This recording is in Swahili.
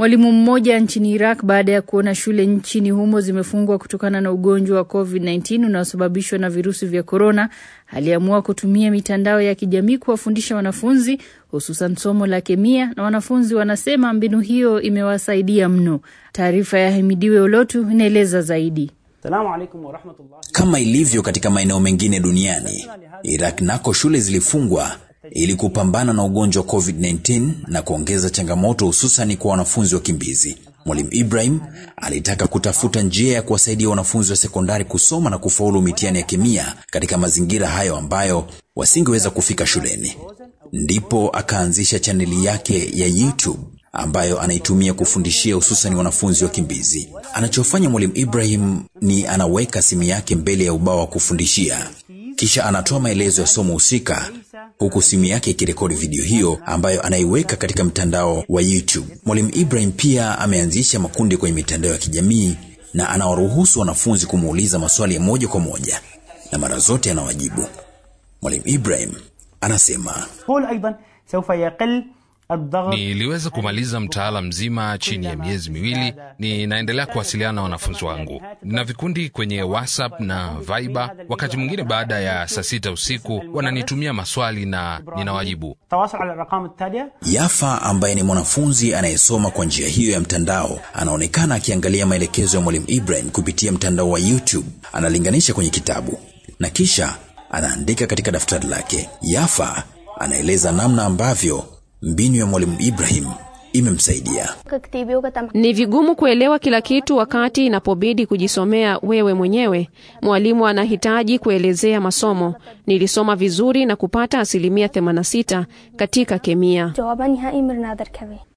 Mwalimu mmoja nchini Iraq baada ya kuona shule nchini humo zimefungwa kutokana na ugonjwa wa COVID-19 unaosababishwa na virusi vya corona, aliamua kutumia mitandao ya kijamii kuwafundisha wanafunzi, hususan somo la kemia, na wanafunzi wanasema mbinu hiyo imewasaidia mno. Taarifa ya Himidiwe Olotu inaeleza zaidi. Kama ilivyo katika maeneo mengine duniani, Iraq nako shule zilifungwa ili kupambana na ugonjwa wa COVID-19 na kuongeza changamoto hususan kwa wanafunzi wakimbizi. Mwalimu Ibrahim alitaka kutafuta njia ya kuwasaidia wanafunzi wa sekondari kusoma na kufaulu mitihani ya kemia katika mazingira hayo ambayo wasingeweza kufika shuleni. Ndipo akaanzisha chaneli yake ya YouTube ambayo anaitumia kufundishia hususan wanafunzi wakimbizi. Anachofanya Mwalimu Ibrahim ni anaweka simu yake mbele ya ubao wa kufundishia, kisha anatoa maelezo ya somo husika, huku simu yake ikirekodi video hiyo ambayo anaiweka katika mtandao wa YouTube. Mwalimu Ibrahim pia ameanzisha makundi kwenye mitandao ya kijamii na anawaruhusu wanafunzi kumuuliza maswali ya moja kwa moja na mara zote anawajibu. Mwalimu Ibrahim anasema, niliweza kumaliza mtaala mzima chini ya miezi miwili. Ninaendelea kuwasiliana na wanafunzi wangu. Nina vikundi kwenye WhatsApp na Viber. Wakati mwingine baada ya saa 6 usiku wananitumia maswali na ninawajibu. Yafa ambaye ni mwanafunzi anayesoma kwa njia hiyo ya mtandao anaonekana akiangalia maelekezo ya Mwalimu Ibrahim kupitia mtandao wa YouTube. Analinganisha kwenye kitabu na kisha anaandika katika daftari lake. Yafa anaeleza namna ambavyo mbinu ya Mwalimu Ibrahim imemsaidia. Ni vigumu kuelewa kila kitu wakati inapobidi kujisomea wewe mwenyewe. Mwalimu anahitaji kuelezea masomo. Nilisoma vizuri na kupata 86% katika kemia.